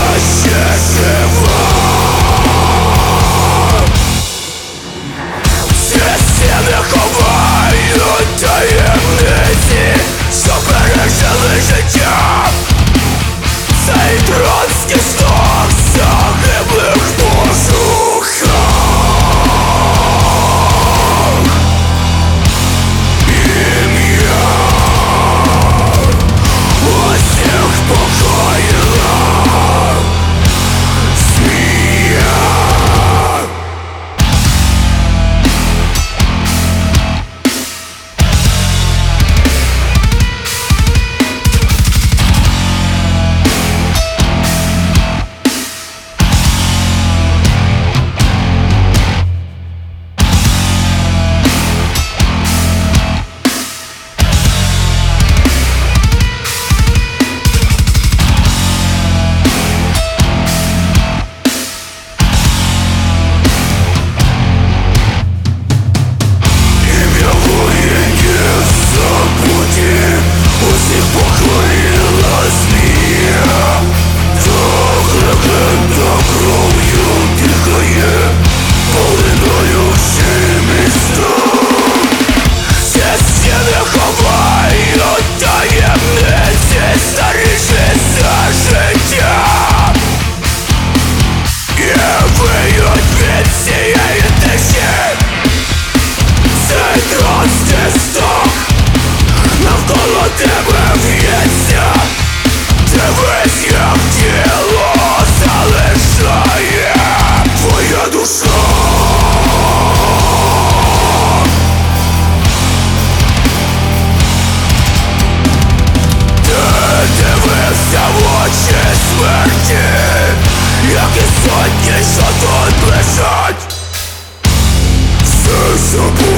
ще жива. Ці стіни ховають таємниці, що пережили життя. Цей тронський знак загиблих пошуках. Ім'я усіх покоїла змія. Усіх покорила змія, так легенда кров'ю дихає, полинаючи міста. Ці стіни ховають таємниці, старіші за життя, і виють від цієї тиші. Цей тронський сток навколо тебе в'ється. Дивись, як тіло залишає твоя душа. Ти дивився в очі смерті, як і сотні, що тут лежать. Все забув.